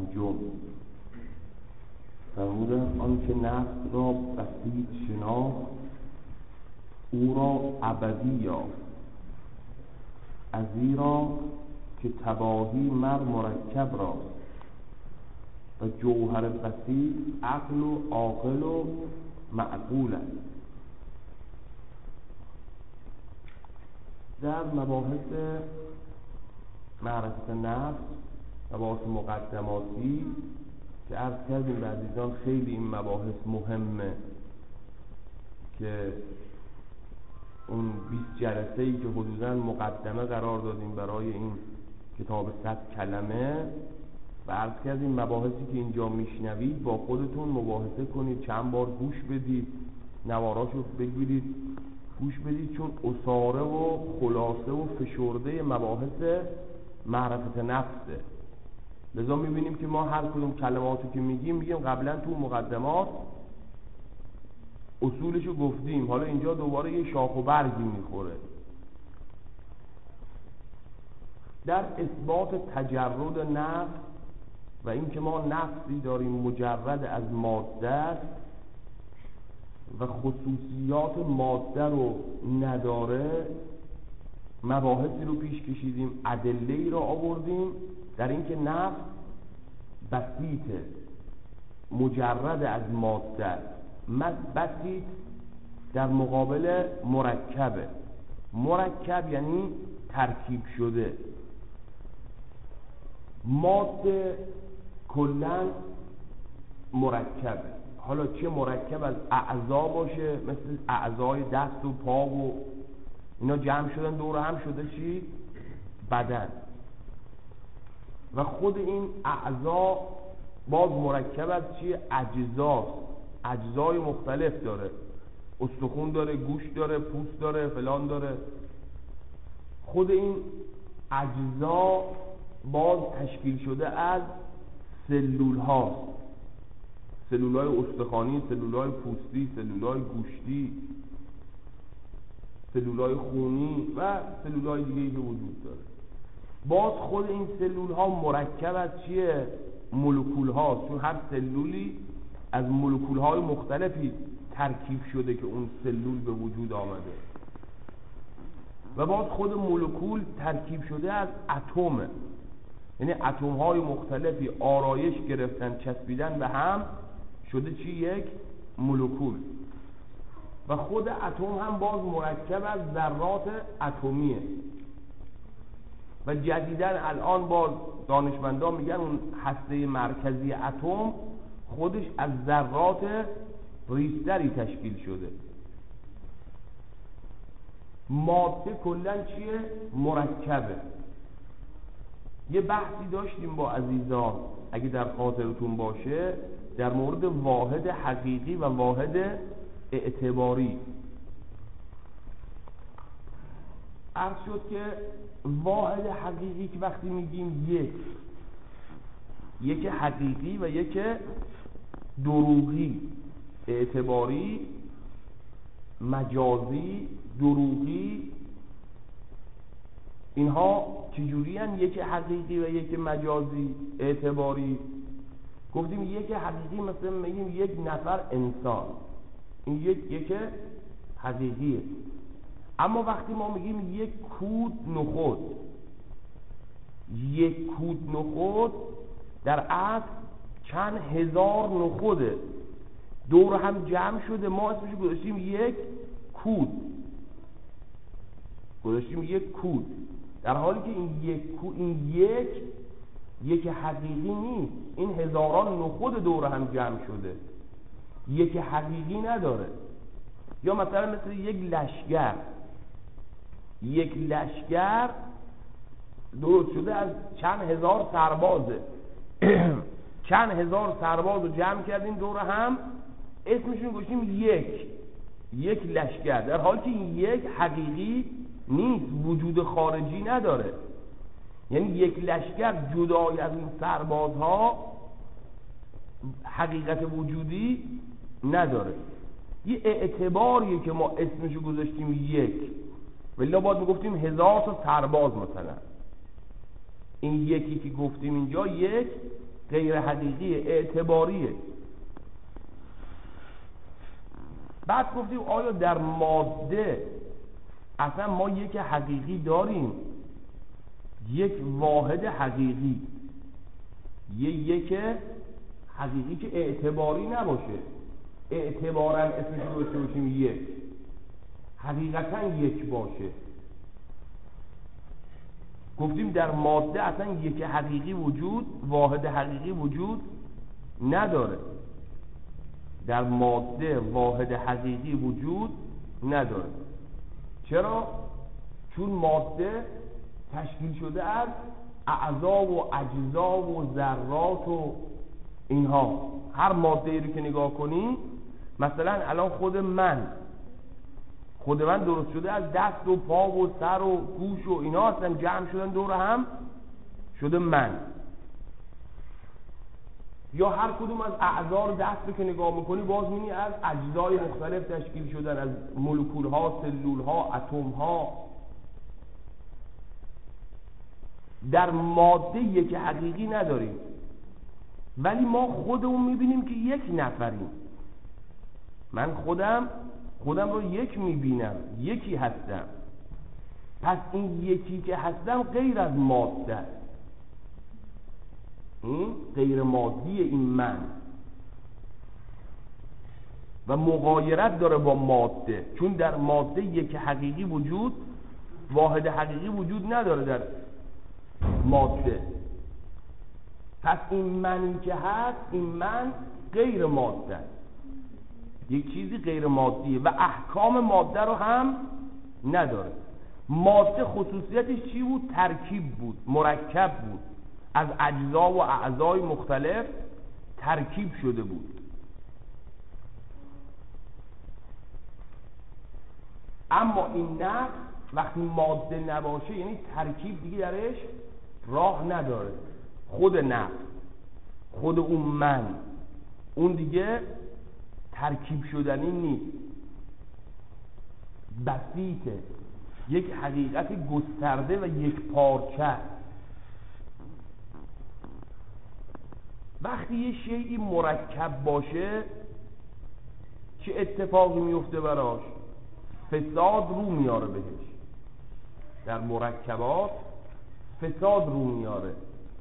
پنجم فرمودن آن که نفس را بسیط شناخت او را ابدی یافت، ازیرا که تباهی مر مرکب راست و جوهر بسیط عقل و عاقل و معقول است. در مباحث معرفت نفس، مباحث مقدماتی که عرض کردیم به عزیزان خیلی این مباحث مهمه که اون 20 جلسه‌ای که حدوداً مقدمه قرار دادیم برای این کتاب 100 کلمه و عرض کردیم مباحثی که اینجا میشنوید با خودتون مباحثه کنید، چند بار گوش بدید، نواراشو بگیرید گوش بدید، چون اساره و خلاصه و فشرده مباحث معرفت نفسه. لذا میبینیم که ما هر کدوم کلماتو که میگیم قبلا تو مقدمات اصولشو گفتیم، حالا اینجا دوباره یه شاخ و برگی میخوره. در اثبات تجرد نفس و اینکه ما نفسی داریم مجرد از ماده و خصوصیات ماده رو نداره، مباحثی رو پیش کشیدیم، ادله‌ای رو آوردیم در اینکه نفس بسیطه، مجرد از ماده. بسیط در مقابل مرکبه. مرکب یعنی ترکیب شده. ماده کلاً مرکبه، حالا چه مرکب از اعضا باشه، مثل اعضای دست و پا و اینا جمع شدن دور هم شده چی؟ بدن. و خود این اعضا باز مرکب از چی؟ اجزاست، اجزای مختلف داره، استخون داره، گوش داره، پوست داره، فلان داره. خود این اجزا باز تشکیل شده از سلول هاست، سلول های استخوانی، سلول های پوستی، سلول های گوشتی، سلول های خونی و سلول های دیگه‌ای که وجود داره. باز خود این سلول ها مرکب از چیه؟ مولکول هاست، چون هر سلولی از مولکول های مختلفی ترکیب شده که اون سلول به وجود آمده. و باز خود مولکول ترکیب شده از اتمه، یعنی اتم های مختلفی آرایش گرفتن، چسبیدن به هم، شده چی؟ یک مولکول. و خود اتم هم باز مرکب از ذرات اتمیه. و جدیداً الان باز دانشمندان میگن اون هسته مرکزی اتم خودش از ذرات ریزتری تشکیل شده. ماده کلاً چیه؟ مرکبه. یه بحثی داشتیم با عزیزان اگه در خاطرتون باشه در مورد واحد حقیقی و واحد اعتباری. عرض شد که واحد حقیقی که وقتی میگیم یک حقیقی و یک دروغی، اعتباری، مجازی، دروغی، اینها چجوری هن؟ یک حقیقی و یک مجازی، اعتباری. گفتیم یک حقیقی مثلا میگیم یک نفر انسان، این یک حقیقیه. اما وقتی ما میگیم یک کود نخود، یک کود نخود در اصل چند هزار نخوده دور هم جمع شده، ما اسمش گذاشتیم یک کود، گذاشتیم یک کود، در حالی که این یک حقیقی نیست، این هزاران نخود دور هم جمع شده، یک حقیقی نداره. یا مثلا مثل یک لشگر درست شده از چند هزار سربازه چند هزار سرباز رو جمع کردیم دور هم، اسمشون گوشیم یک لشگر، در حالی که این یک حقیقی نیست، وجود خارجی نداره. یعنی یک لشگر جدای از این سربازها حقیقت وجودی نداره. یه اعتباریه که ما اسمشو گذاشتیم یک، ولی باید میگفتیم 1000 تا سرباز مثلا. این یکی که گفتیم اینجا یک غیر حقیقی اعتباریه. بعد گفتیم آیا در ماده اصلا ما یک حقیقی داریم، یک واحد حقیقی، یک حقیقی که اعتباری نباشه، اعتبارا اسمش رو داشته باشیم یک، حقیقتا یک باشه. گفتیم در ماده اصلا یک حقیقی وجود، واحد حقیقی وجود نداره. در ماده واحد حقیقی وجود نداره. چرا؟ چون ماده تشکیل شده از اعضا و اجزا و ذرات و اینها. هر ماده ای رو که نگاه کنی، مثلا الان خود من درست شده از دست و پا و سر و گوش و اینا، اصلا جمع شدن دور هم شده من. یا هر کدوم از اعضا رو دست رو که نگاه میکنی باز می‌بینی از اجزای مختلف تشکیل شدن، از مولکول ها، سلول ها، اتم ها. در ماده یک حقیقی نداریم، ولی ما خودمون میبینیم که یک نفریم. من خودم رو یک میبینم، یکی هستم. پس این یکی که هستم غیر از ماده است. این غیر مادی، این من، و مغایرت داره با ماده، چون در ماده یک حقیقی وجود، واحد حقیقی وجود نداره در ماده. پس این منی که هست، این من غیر ماده است، یک چیزی غیر مادیه و احکام ماده رو هم نداره. ماده خصوصیتش چی بود؟ ترکیب بود، مرکب بود، از اجزا و اعضای مختلف ترکیب شده بود. اما این نفس وقتی ماده نباشه، یعنی ترکیب دیگه درش راه نداره. خود نفس، خود اون من، اون دیگه ترکیب شدنی نیست، بسیطه، یک حقیقت گسترده و یک پارچه. وقتی یه شیئی مرکب باشه چه اتفاقی میفته براش؟ فساد رو میاره بهش. در مرکبات فساد رو میاره.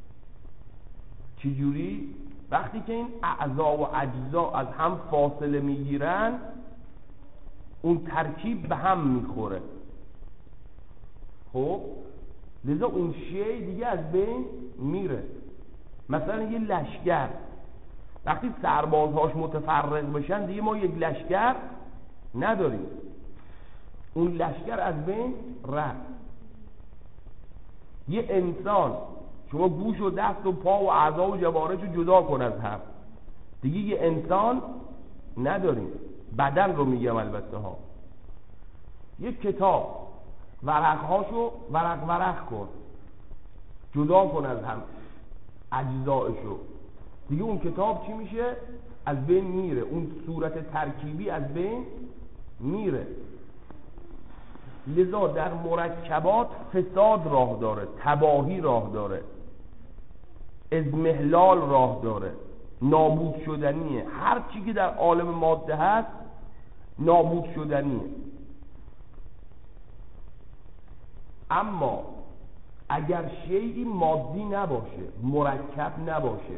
چجوری؟ وقتی که این اعضا و اجزا از هم فاصله میگیرن، اون ترکیب به هم میخوره. خب لذا اون شی دیگه از بین میره. مثلا یه لشکر وقتی سربازهاش متفرق بشن، دیگه ما یک لشکر نداریم، اون لشکر از بین رفت. یه انسان، شما گوش و دست و پا و اعضا و جوارح رو جدا کن از هم، دیگه یه انسان نداریم. بدن رو میگم البته ها. یه کتاب ورقهاشو ورق کن، جدا کن از هم اجزایشو، دیگه اون کتاب چی میشه؟ از بین میره، اون صورت ترکیبی از بین میره. لذا در مرکبات فساد راه داره، تباهی راه داره، اضمحلال راه داره، نابود شدنیه. هر چی که در عالم ماده هست نابود شدنیه. اما اگر شیئی مادی نباشه، مرکب نباشه،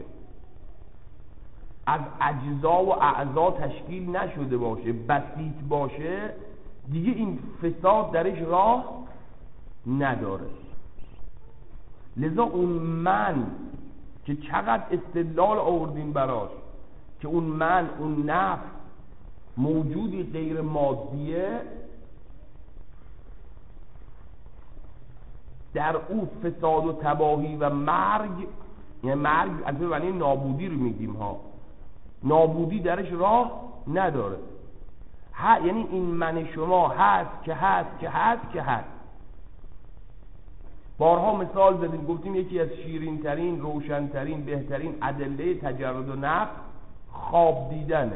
از اجزا و اعضا تشکیل نشده باشه، بسیط باشه، دیگه این فساد درش راه نداره. لذا اون من که چقدر استدلال آوردیم براش که اون من، اون نفس موجودی غیر مادیه، در او فساد و تباهی و مرگ، یعنی مرگ از به معنی نابودی رو میگیم ها، نابودی درش راه نداره. یعنی این من شما هست که هست که هست که هست. بارها مثال زدیم، گفتیم یکی از شیرین ترین، روشن ترین، بهترین ادله تجرد و نفس خواب دیدنه.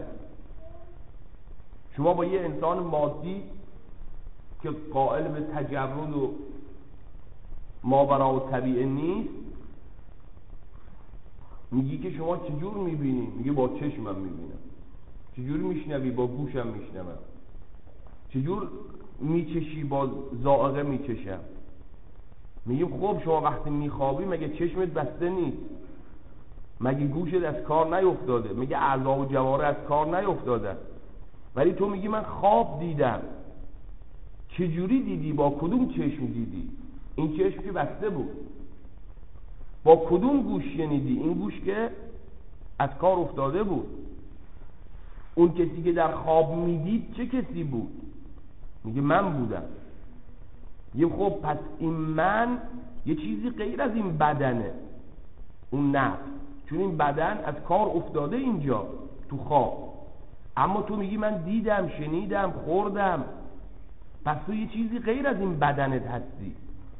شما با یه انسان مادی که قائل به تجرد و ماوراء الطبیعه نیست، میگی که شما چجور میبینی؟ میگه با چشمم میبینم. چجور میشنوی؟ با گوشم میشنوم. چجور میچشی؟ با ذائقه میچشم. میگیم خب شما وقتی میخوابی مگه چشمت بسته نیست؟ مگه گوشت از کار نیفتاده؟ مگه اعضا و جواره از کار نیفتاده؟ ولی تو میگی من خواب دیدم. چجوری دیدی؟ با کدوم چشم دیدی؟ این چشم که بسته بود. با کدوم گوش شنیدی؟ این گوش که از کار افتاده بود. اون کسی که در خواب میدید چه کسی بود؟ میگه من بودم. یه خب پس این من یه چیزی غیر از این بدنه، اون نفس، چون این بدن از کار افتاده اینجا تو خواب. اما تو میگی من دیدم، شنیدم، خوردم. پس تو یه چیزی غیر از این بدنت هستی،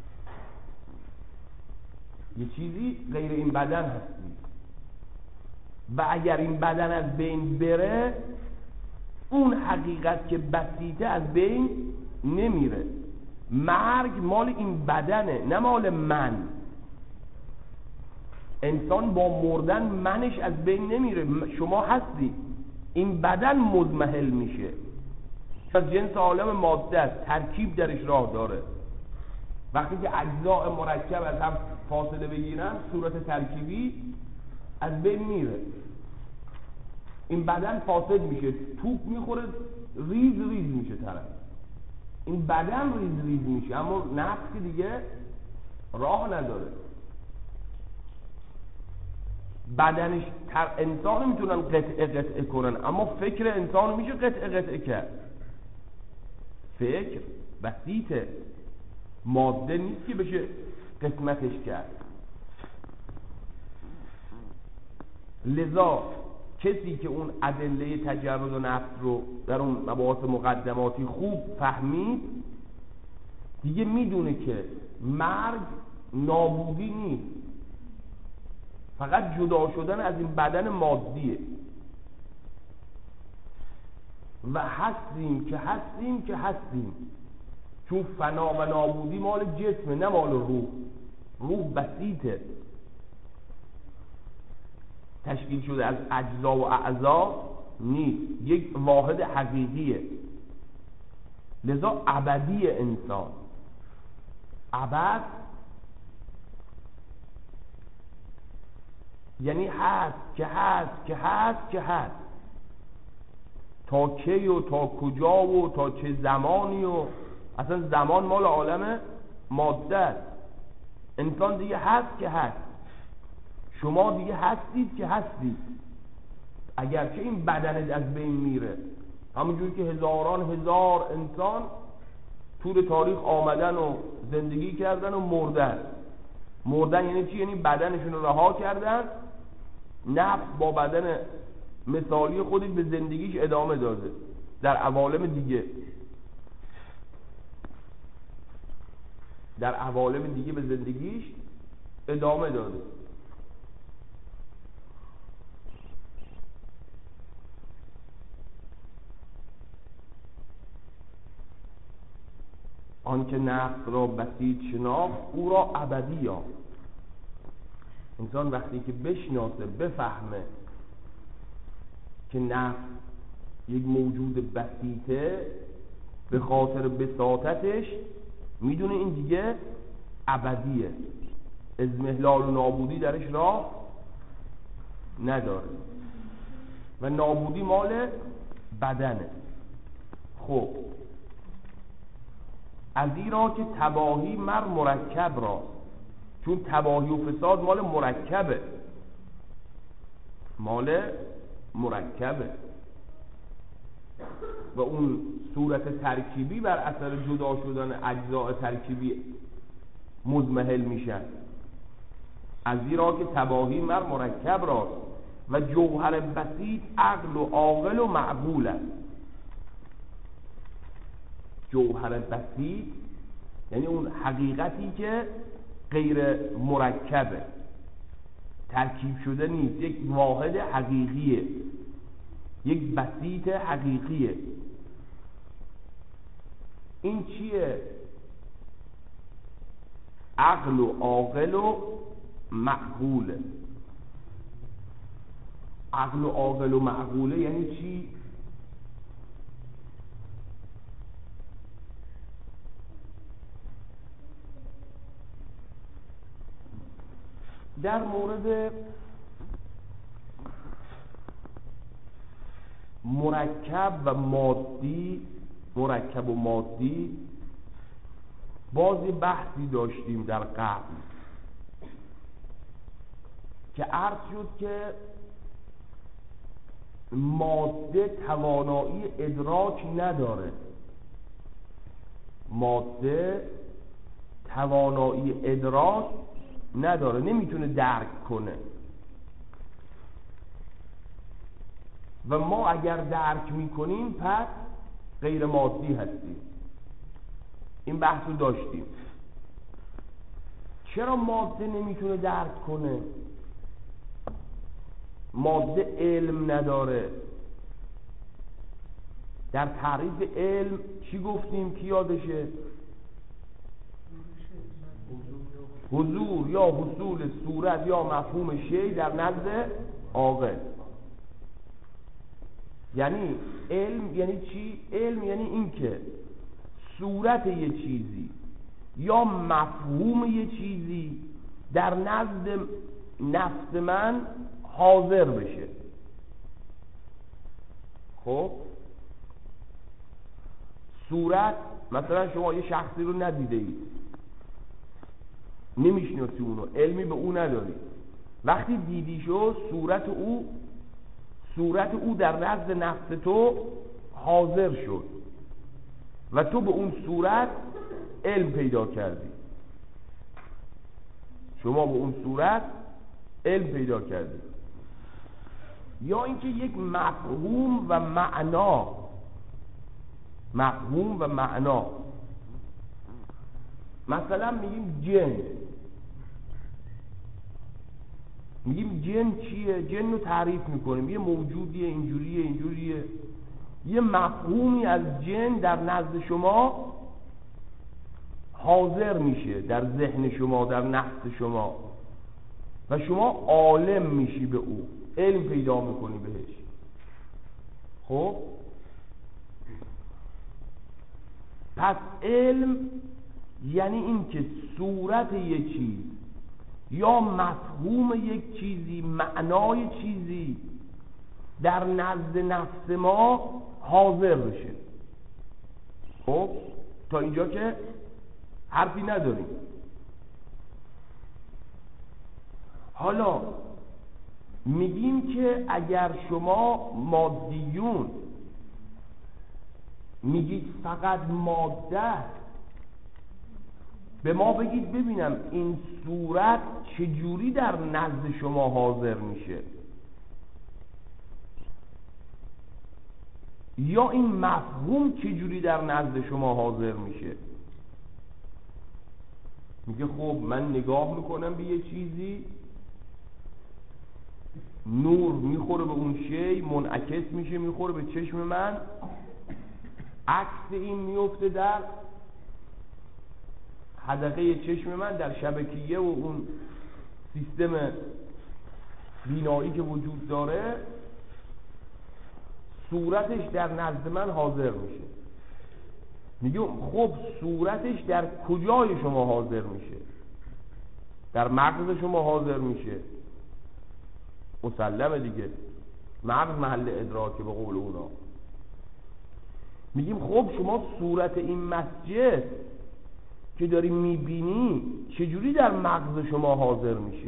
یه چیزی غیر این بدن هستی. و اگر این بدن از بین بره، اون حقیقت که بسیطه از بین نمیره. مرگ مال این بدنه، نه مال من. انسان با مردن منش از بین نمیره. شما هستی، این بدن مضمحل میشه. از جنس عالم ماده است، ترکیب درش راه داره. وقتی که اجزاء مرکب از هم فاصله بگیرن، صورت ترکیبی از بین میره. این بدن فاسد میشه، توپ میخوره ریز ریز میشه طرف. این بدن ریز ریز میشه، اما نفس که دیگه راه نداره. بدنش انسان میتونن قطعه کنن، اما فکر انسان میشه قطعه کرد. فکر بسیطه، ماده نیست که بشه قسمتش کرد. لذا کسی که اون ادله تجرد و نفس رو در اون مباحث مقدماتی خوب فهمید، دیگه میدونه که مرگ نابودی نیست، فقط جدا شدن از این بدن مادیه. و هستیم که هستیم، چون فنا و نابودی مال جسمه، نه مال روح. روح بسیطه، تشکیل شده از اجزا و اعضا نیست، یک واحد حقیقیه. لذا ابدی انسان، ابد یعنی هست که هست که هست که هست. تا کی و تا کجا و تا چه زمانی و اصلا زمان مال عالم ماده است. انسان دیگه هست که هست. شما دیگه هستید که هستید، اگرچه این بدنت از بین میره. همونجوری که هزاران هزار انسان طول تاریخ آمدن و زندگی کردن و مردن. مردن یعنی چی؟ یعنی بدنشون رو رها کردن، نفس با بدن مثالی خودش به زندگیش ادامه داده در عوالم دیگه. در عوالم دیگه به زندگیش ادامه داده. آنکه نفس را بسیط شناخت او را ابدی یافت. انسان وقتی که بشناسه، بفهمه که نفس یک موجود بسیطه، به خاطر بساطتش میدونه این دیگه ابدیه، اضمحلال و نابودی درش راه نداره و نابودی مال بدنه. خب از این را که تباهی مر مرکب را، چون تباهی و فساد مال مرکبه، مال مرکبه و اون صورت ترکیبی بر اثر جدا شدن اجزاء ترکیبی مضمحل میشن. از این را که تباهی مر مرکب را و جوهر بسیط عقل و عاقل و معقول است. جوهر بسیط یعنی اون حقیقتی که غیر مرکبه، ترکیب شده نیست، یک واحد حقیقیه، یک بسیط حقیقیه. این چیه؟ عقل و عاقل و معقوله. عقل و عاقل و معقوله یعنی چی؟ در مورد مرکب و مادی بازی بحثی داشتیم در قبل که عرض شد که ماده توانایی ادراک نداره. ماده توانایی ادراک نداره، نمیتونه درک کنه و ما اگر درک میکنیم پس غیر مادی هستیم. این بحث رو داشتیم. چرا ماده نمیتونه درک کنه؟ ماده علم نداره. در تعریف علم چی گفتیم؟ کی یادشه؟ حضور یا حصول صورت یا مفهوم شی در نزد عاقل. یعنی علم یعنی چی؟ علم یعنی این که صورت یه چیزی یا مفهوم یه چیزی در نزد نفس من حاضر بشه. خب صورت، مثلا شما یه شخصی رو ندیده اید، نمیشناسی اونو، علمی به او نداری، وقتی دیدیشو صورت او در نزد نفس تو حاضر شد و تو به اون صورت علم پیدا کردی. شما به اون صورت علم پیدا کردی. یا اینکه یک مفهوم و معنا، مثلا میگیم جن چیه؟ جن رو تعریف میکنیم، یه موجودیه، اینجوریه. یه مفهومی از جن در نزد شما حاضر میشه، در ذهن شما، در نفس شما، و شما عالم میشی به او، علم پیدا میکنی بهش. خب پس علم یعنی این که صورت یک چیز یا مفهوم یک چیزی، معنای چیزی در نزد نفس ما حاضر بشه. خب تا اینجا که حرفی نداریم. حالا میگیم که اگر شما مادیون میگید فقط ماده، به ما بگید ببینم این صورت چجوری در نزد شما حاضر میشه، یا این مفهوم چجوری در نزد شما حاضر میشه. میگه خب من نگاه میکنم به یه چیزی، نور میخوره به اون شی، منعکس میشه، میخوره به چشم من، عکس این میفته در حدقه چشم من، در شبکیه و اون سیستم بینایی که وجود داره، صورتش در نزد من حاضر میشه. میگه خب صورتش در کجای شما حاضر میشه؟ در مغز شما حاضر میشه، مسلمه دیگه، مغز محل ادراکه به قول اونا. میگیم خب شما صورت این مسجد که داری میبینی چجوری در مغز شما حاضر میشه؟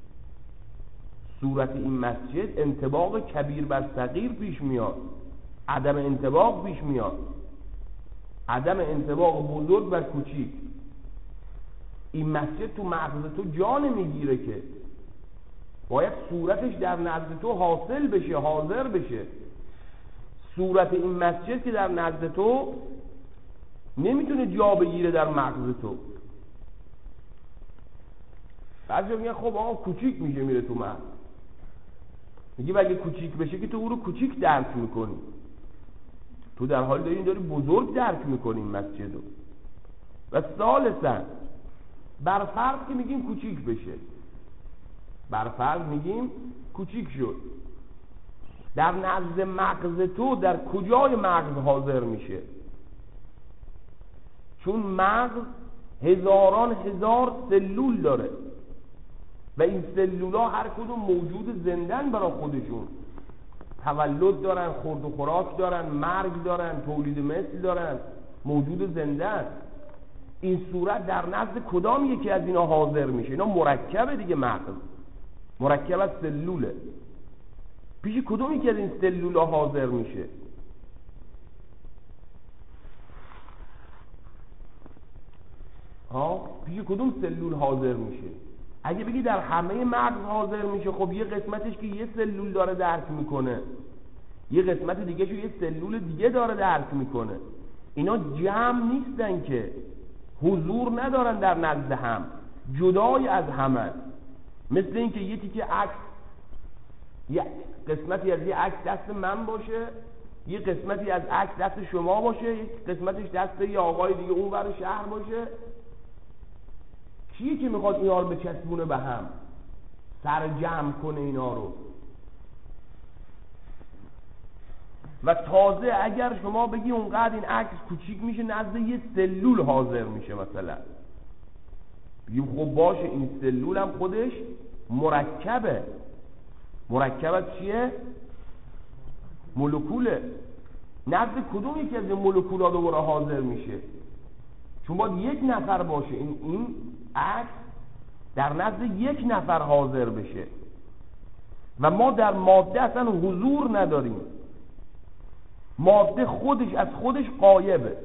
صورت این مسجد انطباق کبیر بر صغیر پیش میاد، عدم انطباق پیش میاد، عدم انطباق بزرگ بر کوچیک. این مسجد تو مغز تو جا نمیگیره که، باید صورتش در نزد تو حاصل بشه، حاضر بشه. صورت این مسجد که در نزد تو نمیتونه جا بگیره در مغز تو. بعضی میگن خب آقا کوچیک میشه میره تو مغز. میگه اگه کوچیک بشه که تو او رو کوچیک درک میکنی، تو در حالی داری بزرگ درک میکنی این مسجد رو. و ثالثاً بر فرض که میگیم کوچیک بشه، بر فرض میگیم کوچیک شد، در نزد مغز تو در کجای مغز حاضر میشه؟ چون مغز هزاران هزار سلول داره و این سلولا هر کدوم موجود زندن برای خودشون، تولد دارن، خورد و خوراک دارن، مرگ دارن، تولید مثل دارن، موجود زندن. این صورت در نزد کدام یکی از اینا حاضر میشه؟ اینا مرکبه دیگه، مغز مرکب از سلوله. پیش کدوم یکی از این سلولا حاضر میشه؟ پیش کدوم سلول حاضر میشه؟ اگه بگی در همه مغز حاضر میشه، خب یه قسمتش که یه سلول داره درک میکنه، یه قسمت دیگه شو یه سلول دیگه داره درک میکنه. اینا جمع نیستن که، حضور ندارن در نزد هم، جدای از همه. مثل این که یه تیکه عکس، یه قسمتی از یه عکس دست من باشه، یه قسمتی از عکس دست شما باشه، یه قسمتش دست یه آقای دیگه اون ور شهر باشه. کیه که میخواد اینا رو بچسبونه به هم، سر جمع کنه اینا رو؟ و تازه اگر شما بگی اونقدر این عکس کوچیک میشه، نزد یه سلول حاضر میشه مثلا، بگیم خب باشه این سلول هم خودش مرکبه. مرکبت چیه؟ مولکوله. نزد کدوم یکی از این مولکول‌ها دوباره حاضر میشه؟ چون باید یک نفر باشه، این عکس در نزد یک نفر حاضر بشه و ما در ماده اصلا حضور نداریم. ماده خودش از خودش غایبه،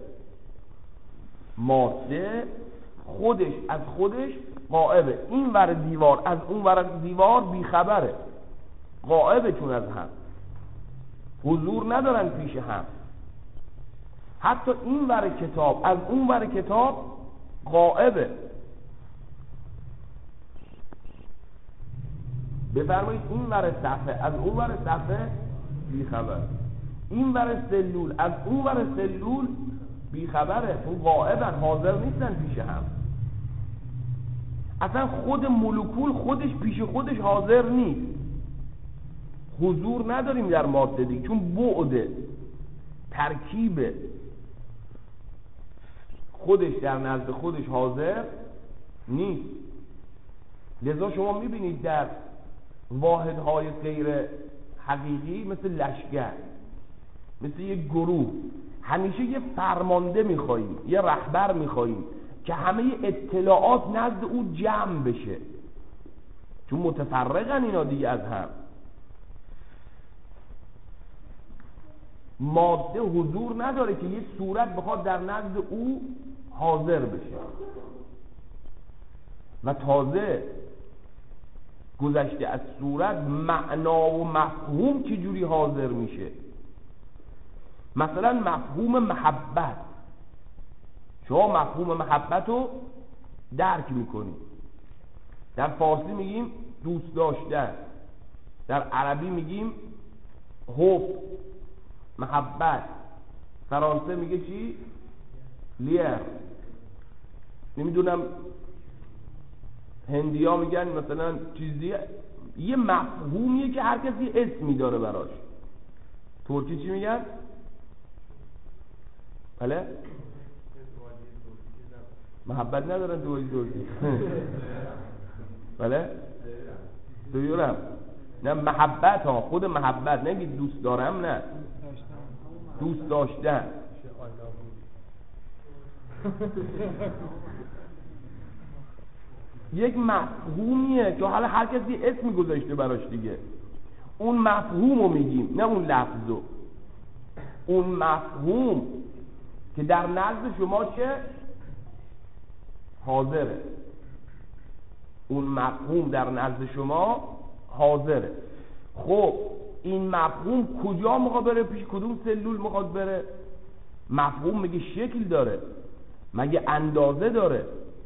ماده خودش از خودش غایبه. این ور دیوار از اون ور دیوار بیخبره، غایبه، چون از هم حضور ندارن پیش هم. حتی این ور کتاب از اون ور کتاب غایبه. بفرمایید این ور صفحه از اون ور صفحه بیخبر، این ور سلول از اون ور سلول بیخبره، اون غایبن، حاضر نیستن پیش هم. اصلا خود مولکول خودش پیش خودش حاضر نیست، حضور نداریم در ماده دیگه، چون بعد ترکیب خودش در نزد خودش حاضر نیست. لذا شما میبینید در واحدهای غیر حقیقی مثل لشکر، مثل یه گروه، همیشه یه فرمانده میخواییم، یه رهبر میخواییم که همه اطلاعات نزد او جمع بشه، چون متفرقن اینا دیگه از هم. ماده حضور نداره که یه صورت بخواد در نزد او حاضر بشه. و تازه گذشته از صورت، معنا و مفهوم چجوری حاضر میشه؟ مثلا مفهوم محبت، شما مفهوم محبت رو درک میکنید. در فارسی میگیم دوست داشتن، در عربی میگیم حب، محبت، فرانسه میگه چی؟ لیر، نمیدونم هندی ها میگن مثلا چیزی. یه مفهومیه که هر کسی اسمی داره براش. ترکی چی میگن؟ بله؟ محبت ندارن دوایی ترکی. بله؟ دویورم نه، محبت ها، خود محبت، نگید دوست دارم، نه، دوست داشتن. یک مفهومیه که حالا هر کسی اسمی گذاشته براش دیگه. اون مفهومو میگیم، نه اون لفظو. اون مفهوم که در نزد شما چه؟ حاضره. اون مفهوم در نزد شما حاضره. خب این مفهوم کجا میخواد بره؟ پیش کدوم سلول میخواد بره؟ مفهوم مگه شکل داره؟ مگه اندازه داره؟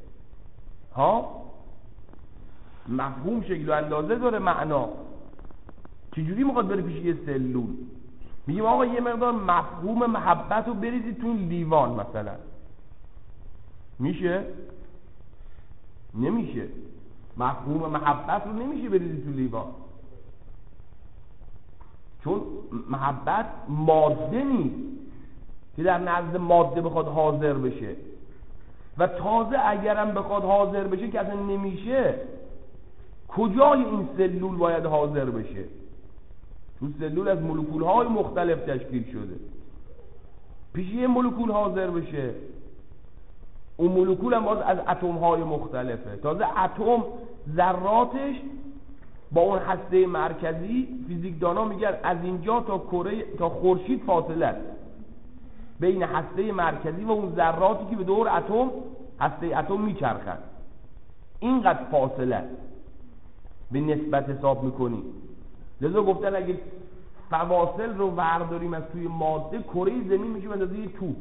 مفهوم شکل و اندازه داره. معنا چجوری میخواد بره پیش یه سلول؟ میگیم آقا یه مقدار مفهوم محبت رو بریزید تو این لیوان مثلا، میشه؟ نمیشه. مفهوم محبت رو نمیشه بریزید تو لیوان، چون محبت ماده نیست که در نزد ماده بخواد حاضر بشه، و تازه اگرم بخواد حاضر بشه که اصلا نمیشه. کجای این سلول باید حاضر بشه؟ چون سلول از مولکول‌های مختلف تشکیل شده، پیش یه مولکول حاضر بشه. اون مولکول هم باز از اتم‌های مختلفه. تازه اتم ذراتش با اون هسته مرکزی فیزیکدانا میگن از اینجا تا خورشید فاصله است بین هسته مرکزی و اون ذراتی که به دور اتم هسته اتم میچرخند. اینقدر فاصله است به نسبت حساب میکنی. لذا گفتن اگه فواصل رو ورداریم از توی ماده، کره زمین میشه به اندازه یه توپ.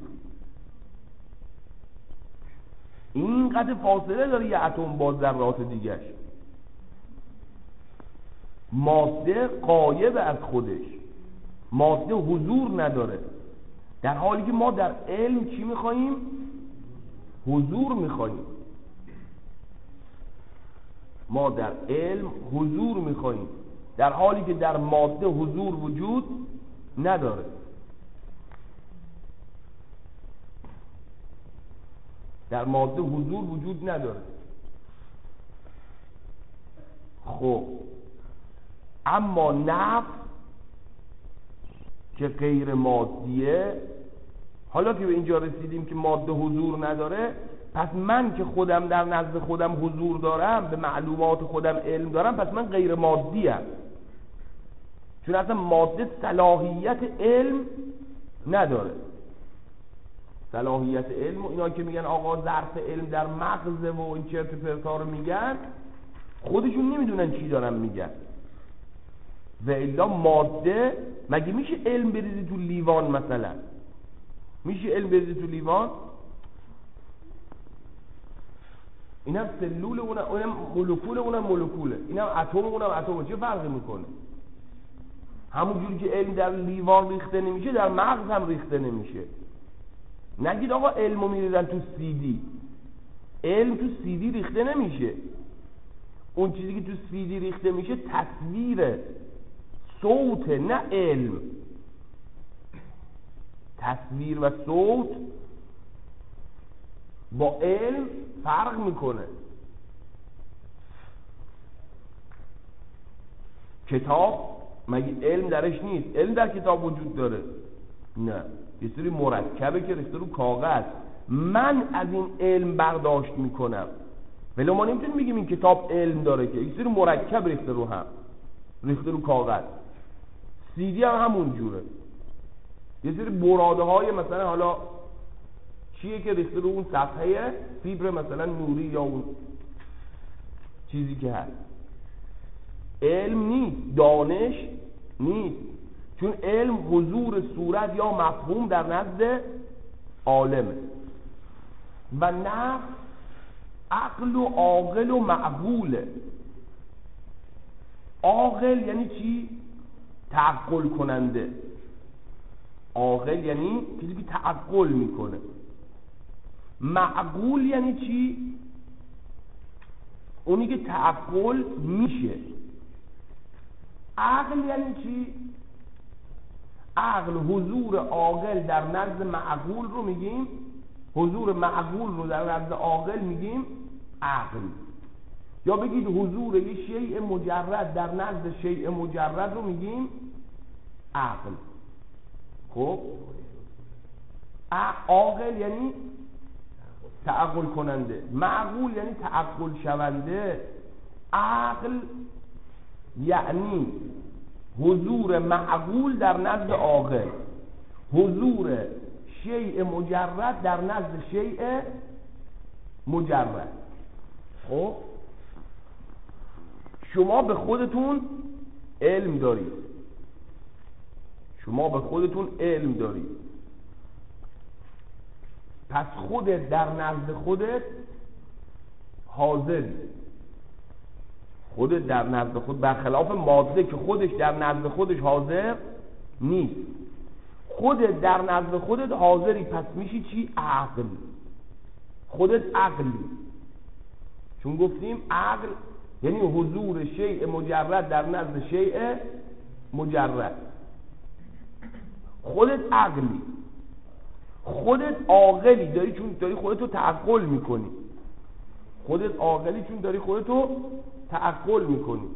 اینقدر فاصله داره یه اتم با ذرات دیگه‌اش. ماده غایب از خودش، ماده حضور نداره، در حالی که ما در علم چی میخواییم؟ حضور میخواییم. ما در علم حضور میخواییم، در حالی که در ماده حضور وجود نداره. در ماده حضور وجود نداره. خب اما نفس که غیر مادیه، حالا که به اینجا رسیدیم که ماده حضور نداره، پس من که خودم در نزد خودم حضور دارم، به معلومات خودم علم دارم، پس من غیر مادیم. چون اصلا ماده صلاحیت علم نداره. صلاحیت علم و اینا که میگن آقا ظرف علم در مغزه و این چرت و پرتا رو میگن، خودشون نمیدونن چی دارن میگن. و الا ماده، مگه میشه علم بریزی تو لیوان مثلا؟ میشه علم بریزی تو لیوان؟ اینم سلول، اونم مولکول، اونم مولکوله، اینم اتم، اونم اتمه. چه فرقی میکنه؟ همون جوری که علم در لیوان ریخته نمیشه، در مغز هم ریخته نمیشه. نگید آقا علمو میریزن تو CD. علم تو CD ریخته نمیشه. اون چیزی که تو CD ریخته میشه تصویره، صوت، نه علم. تصویر و صوت با علم فرق میکنه. کتاب مگه علم درش نیست؟ علم در کتاب وجود داره؟ نه، یه سری مرکبه که ریخته رو کاغذ. من از این علم برداشت میکنم، ولی ما نمیتونیم بگیم این کتاب علم داره، که یه سری مرکب ریخته رو هم، ریخته رو کاغذ. CD هم همون جوره، یه سری براده های مثلا حالا چیه که ریخته رو اون صفحه، فیبر مثلا نوری یا اون چیزی که هست. علم نیست، دانش نیست، چون علم حضور صورت یا مفهوم در نزد عالمه. و نفس عقل و عاقل و معقوله. عاقل یعنی چی؟ تعقل کننده. عاقل یعنی چیزی که تعقل میکنه. معقول یعنی چی؟ اونی که تعقل میشه. عقل یعنی چی؟ عقل حضور عاقل در نزد معقول رو میگیم، حضور معقول رو در نزد عاقل میگیم عقل. یا بگید حضور یه شیء مجرد در نزد شیء مجرد رو میگیم عقل. خب عاقل یعنی تعقل کننده، معقول یعنی تعقل شونده. عقل یعنی حضور معقول در نزد عاقل، حضور شیء مجرد در نزد شیء مجرد. خب شما به خودتون علم دارید، شما به خودتون علم دارید، پس خودت در نزد خودت حاضری. خودت در نزد خود، برخلاف ماده که خودش در نزد خودش حاضر نیست، خودت در نزد خودت حاضری، پس میشی چی؟ عقل. خودت عقلی، چون گفتیم عقل یعنی حضور شیء مجرد در نزد شیء مجرد. خودت عقلی، خودت عاقلی، داری چون داری خودتو تعقل میکنی، خودت عاقلی چون داری خودتو تعقل میکنی،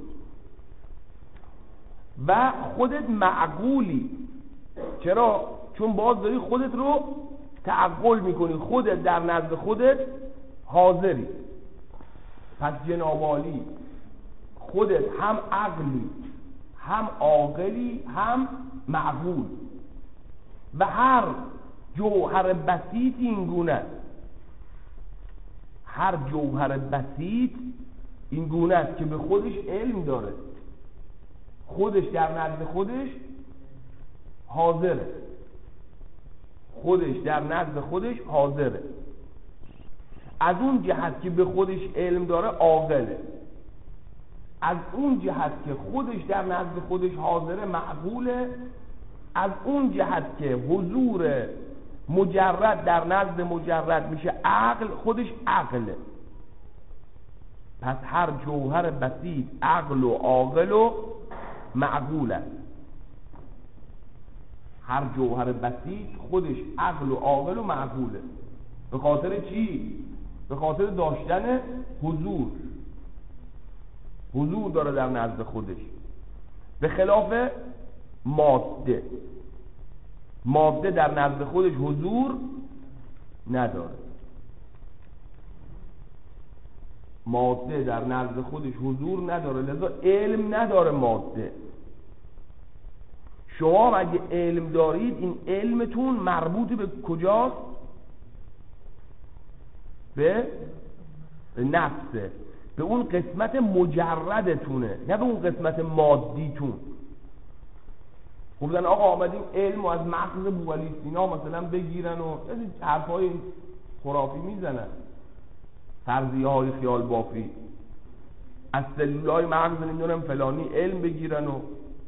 و خودت معقولی. چرا؟ چون باز داری خودت رو تعقل میکنی، خودت در نزد خودت حاضری. پس جناب عالی خودت هم عقلی، هم عاقلی، هم معقول، و هر جوهر بسیط این گونه است. هر جوهر بسیط این گونه است که به خودش علم داره، خودش در نزد خودش حاضره، خودش در نزد خودش حاضره. از اون جهت که به خودش علم داره عاقله، از اون جهت که خودش در نزد خودش حاضره معقوله، از اون جهت که حضور مجرد در نزد مجرد میشه عقل، خودش عقله. پس هر جوهر بسیط عقل و عاقل و معقول است. هر جوهر بسیط خودش عقل و عاقل و معقوله. به خاطر چی؟ به خاطر داشتن حضور داره در نزد خودش، به خلاف ماده در نزد خودش حضور نداره. ماده در نزد خودش حضور نداره، لذا علم نداره ماده. شما اگه علم دارید، این علمتون مربوط به کجاست؟ به نفسه، به اون قسمت مجردتونه، نه به اون قسمت مادیتون. گفتن آقا آمدیم علم و از مغز بوعلی سینا مثلا بگیرن و حرفای خرافی میزنن، فرضیه های خیال بافی، از سلولای مغز نمیدونم فلانی علم بگیرن و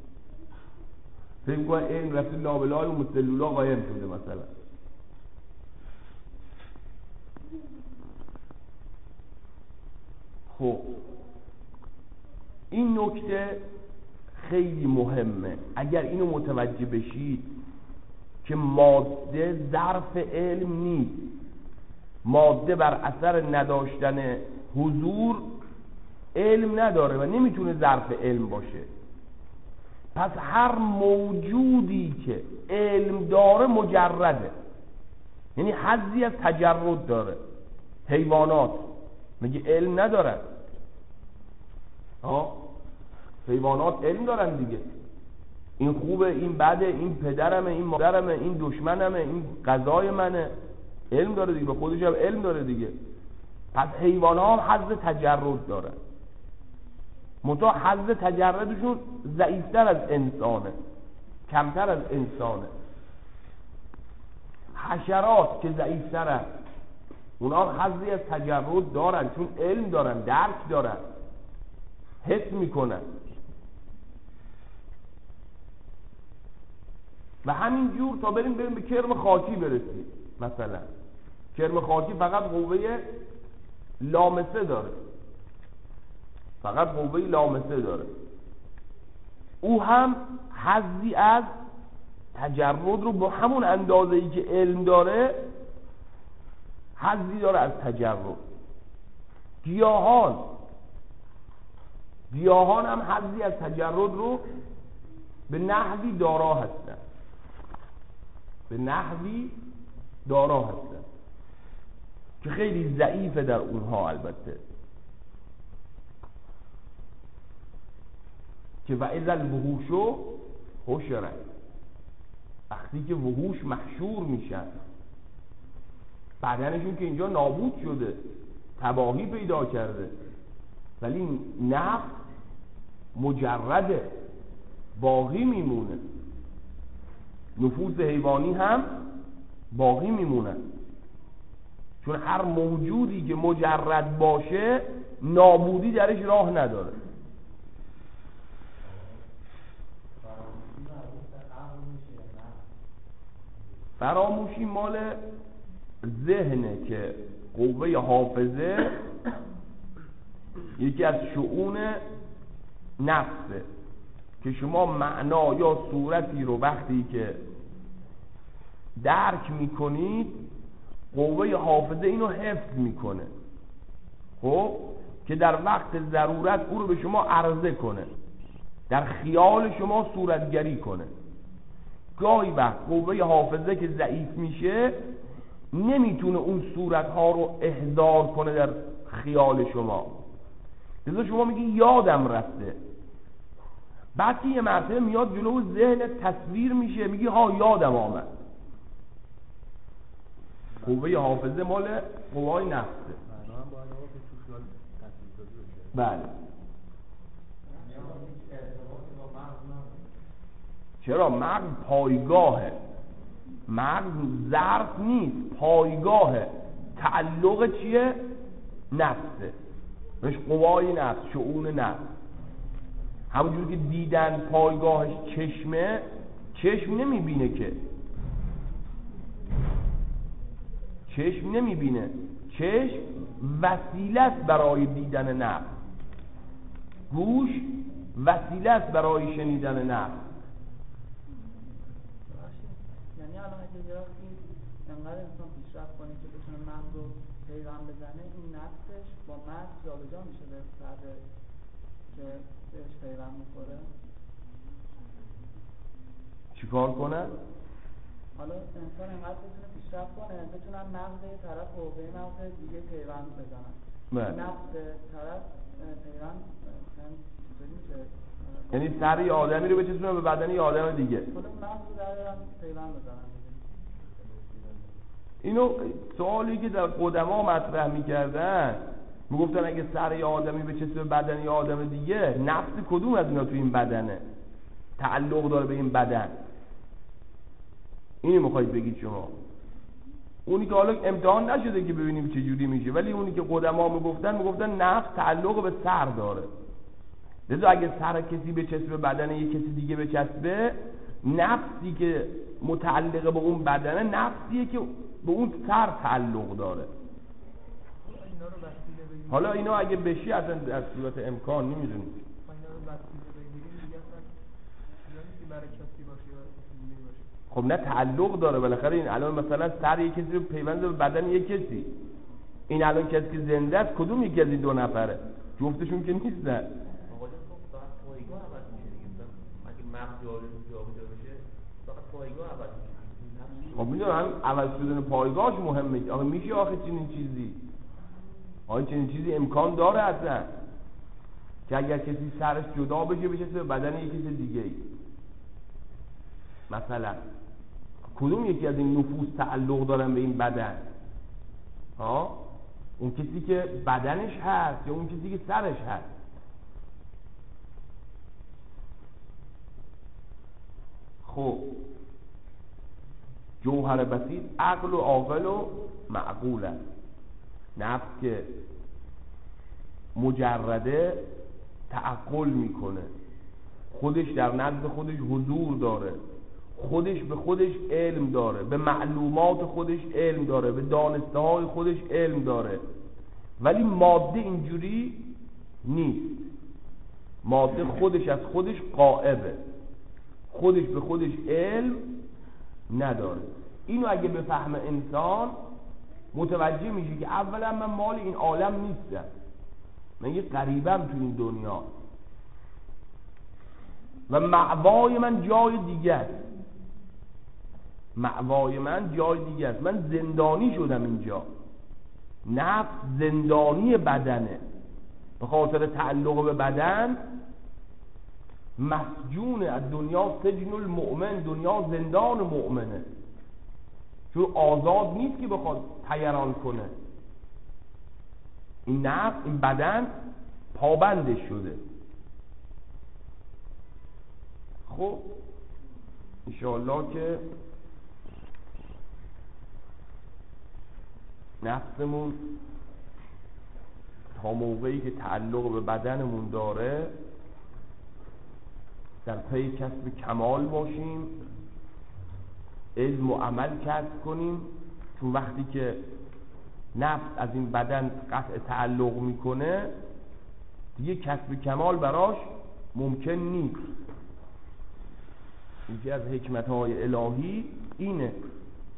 فکر کنن علم رفته لابلای و سلولا قایم شده مثلا. خب این نکته خیلی مهمه. اگر اینو متوجه بشید که ماده ظرف علم نیست، ماده بر اثر نداشتن حضور علم نداره و نمیتونه ظرف علم باشه. پس هر موجودی که علم داره مجرده، یعنی حظی از تجرد داره. حیوانات مگه علم ندارن؟ حیوانات علم دارن دیگه، این خوبه، این بده، این پدرمه، این مادرمه، این دشمنمه، این غذای منه، علم داره دیگه، به خودش هم علم داره دیگه. پس حیوانات هم حظ تجرد دارن، منتها حظ تجردشون ضعیفتر از انسانه، کمتر از انسانه. حشرات که ضعیفترن اونا هم حظی از تجرد دارن، چون علم دارن، درک دارن، حس میکنن. و همین جور تا بریم به کرم خاکی برسیم. مثلا کرم خاکی فقط قوه لامسه داره، فقط قوه لامسه داره. او هم حظی از تجرد رو با همون اندازه‌ای که علم داره حظی داره از تجرد. گیاهان هم حظی از تجرد رو به نحوی دارا هستن، به نحوی دارا هستن که خیلی ضعیفه در اونها. البته که و اذا الوحوش حشرت، وقتی که وحوش محشور میشن، بدنشون که اینجا نابود شده، تباهی پیدا کرده، ولی نفس مجرده، باقی میمونه. نفوس حیوانی هم باقی میمونه، چون هر موجودی که مجرد باشه نابودی درش راه نداره. فراموشی مال ذهنه که قوه حافظه یکی از شؤون نفسه، که شما معنا یا صورتی رو وقتی که درک میکنید قوه حافظه اینو حفظ میکنه، خب که در وقت ضرورت او رو به شما عرضه کنه، در خیال شما صورتگری کنه. گاهی وقت قوه حافظه که ضعیف میشه نمیتونه اون صورتها رو احضار کنه در خیال شما، لذا شما میگی یادم رفته، بعد که یه مرتبه میاد جلو ذهن تصویر میشه، میگی ها یادم آمد. قوه حافظه مال قوای نفسه. بله. چرا؟ مغز پایگاهه، مغز ظرف نیست، پایگاهه. تعلق چیه؟ نفسه، مش قوای نفس، شؤون نفس. همونجور که دیدن پایگاهش چشمه، چشم نمیبینه که، چشم نمیبینه، چشم وسیله است برای دیدن نفس، گوش وسیله است برای شنیدن نفس. یعنی الان اگه یه وقتی انقدر انسان پیشرفت کنه که بتونه مغز رو پیوند بزنه، این نفسش با مغز جابجا میشه به سبب که بهش پیوند میخوره. چیکار کنه؟ حالا انسان انقدر بتونه پیشرفت کنه بتونن مغز یه طرف و به مغز دیگه پیوند بزنن، نفس طرف پیوند چطوری میشه؟ یعنی سر یه آدمی رو بچسبونه به بدن یه آدم دیگه، حالا مغز رو در پیوند بزنن. اینو سوالی که در قدما مطرح میکردن، میگفتن اگه سر یه آدمی بچسبه به بدن یه آدم دیگه، نفس کدوم از اینا تو این بدنه تعلق داره به این بدن؟ اینی میخواید بگید شما؟ اونی که حالا امتحان نشده که ببینیم چه جوری میشه، ولی اونی که قدما میگفتن نفس تعلق به سر داره. لذا اگه سر کسی بچسبه به بدن یه کسی دیگه بچسبه، نفسی که متعلق به اون بدنه نفسیه که به اون سر تعلق داره. حالا اینا اگه بشی اصلا در صورت امکان نمیدونی. خب نه تعلق داره بالاخره. این الان مثلا سر یک کسی رو پیوند به بدن یک کسی، این الان کسی که زنده است کدوم یکی از این دو نفره؟ جفتشون که نیستن. خب میدونم هم عوض شدن پایگاهش مهمه. آخه میشه آخه چنین چیزی؟ آخه چنین چیزی امکان داره اصلا که اگر کسی سرش جدا بشه به بدن یک کسی دیگه ای؟ مثلا کدوم یکی از این نفوس تعلق دارن به این بدن؟ اون کسی که بدنش هست یا اون کسی که سرش هست؟ خب جوهر بسیط عقل و عاقل و معقول است. نفس که مجرده تعقل میکنه، خودش در نزد خودش حضور داره، خودش به خودش علم داره، به معلومات خودش علم داره، به دانسته های خودش علم داره. ولی ماده اینجوری نیست. ماده خودش از خودش غائبه، خودش به خودش علم نداره. اینو اگه بفهم انسان متوجه میشه که اولا من مال این عالم نیستم، من یه غریبم تو این دنیا و مأوای من جای دیگه است. مأوای من جای دیگه است. من زندانی شدم اینجا. نفس زندانی بدنه، به خاطر تعلق به بدن مسجون از دنیا. سجن المؤمن، دنیا زندان مؤمنه، چون آزاد نیست که بخواد طیران کنه. این نفس، این بدن پابندش شده. خب انشاءالله که نفسمون تا موقعی که تعلق به بدنمون داره در پی کسب کمال باشیم، علم و عمل کسب کنیم. چون وقتی که نفس از این بدن قطع تعلق میکنه دیگه کسب کمال براش ممکن نیست. یکی از حکمت‌های الهی اینه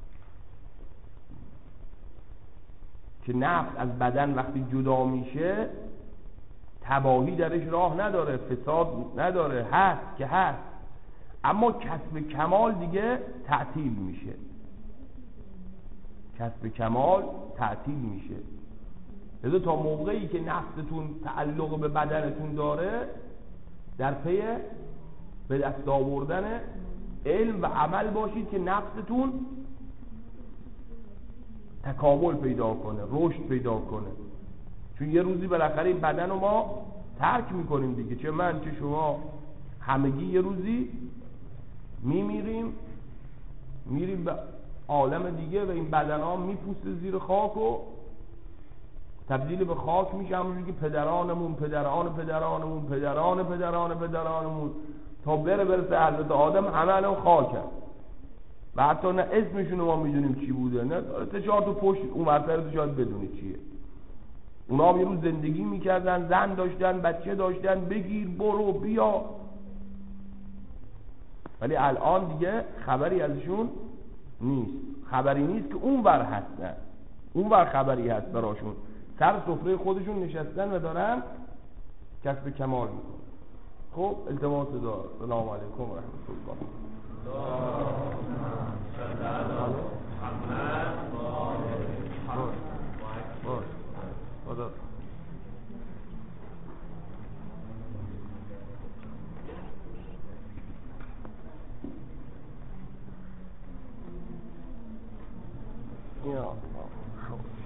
که نفس از بدن وقتی جدا میشه تباهی درش راه نداره، فساد نداره، هست که هست، اما کسب کمال دیگه تعطیل میشه. کسب کمال تعطیل میشه. لذا تا موقعی که نفستون تعلق به بدنتون داره در پی به دست آوردن علم و عمل باشید که نفستون تکامل پیدا کنه، رشد پیدا کنه. چون یه روزی بالاخره این بدن رو ما ترک میکنیم دیگه، چه من چه شما، همگی یه روزی میمیریم به عالم دیگه و این بدن ها میپوسته زیر خاک و تبدیل به خاک میشه، همونجوری که پدرانمون تا برسه حضرت آدم همه الان خاکن و حتی نه اسمشون ما میدونیم چی بوده، نه چهار تا پشت اون ورتر تو شاید بدونید چیه. اونا هم یه روز زندگی میکردن، زن داشتن، بچه داشتن، بگیر برو بیا، ولی الان دیگه خبری ازشون نیست. خبری نیست که اون ور هستن، اون ور خبری هست براشون، سر سفره خودشون نشستن و دارن کسب کمال میکنن. خب التماس دار. سلام علیکم و رحمت الله. Yeah.